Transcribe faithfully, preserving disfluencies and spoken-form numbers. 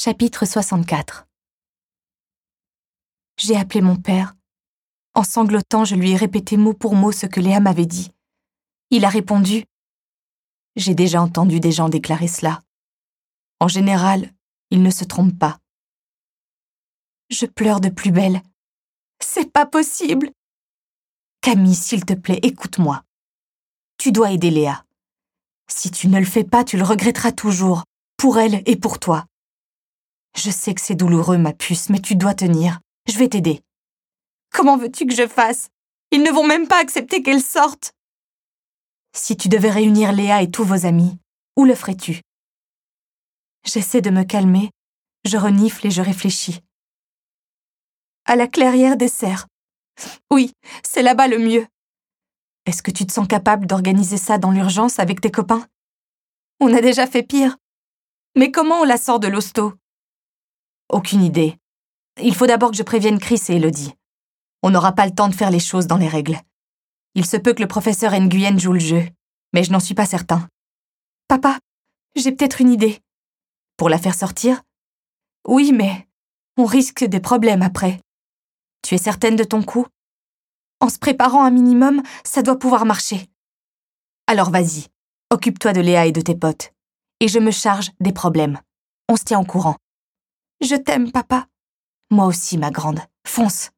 Chapitre soixante-quatre. J'ai appelé mon père. En sanglotant, je lui ai répété mot pour mot ce que Léa m'avait dit. Il a répondu « J'ai déjà entendu des gens déclarer cela. En général, ils ne se trompent pas. » Je pleure de plus belle. C'est pas possible. Camille, s'il te plaît, écoute-moi. Tu dois aider Léa. Si tu ne le fais pas, tu le regretteras toujours, pour elle et pour toi. Je sais que c'est douloureux, ma puce, mais tu dois tenir. Je vais t'aider. Comment veux-tu que je fasse? Ils ne vont même pas accepter qu'elle sorte. Si tu devais réunir Léa et tous vos amis, où le ferais-tu? J'essaie de me calmer, je renifle et je réfléchis. À la clairière des cerfs. Oui, c'est là-bas le mieux. Est-ce que tu te sens capable d'organiser ça dans l'urgence avec tes copains? On a déjà fait pire. Mais comment on la sort de l'hosto? Aucune idée. Il faut d'abord que je prévienne Chris et Elodie. On n'aura pas le temps de faire les choses dans les règles. Il se peut que le professeur Nguyen joue le jeu, mais je n'en suis pas certain. Papa, j'ai peut-être une idée. Pour la faire sortir? Oui, mais on risque des problèmes après. Tu es certaine de ton coup? En se préparant un minimum, ça doit pouvoir marcher. Alors vas-y, occupe-toi de Léa et de tes potes. Et je me charge des problèmes. On se tient au courant. Je t'aime, papa. Moi aussi, ma grande. Fonce.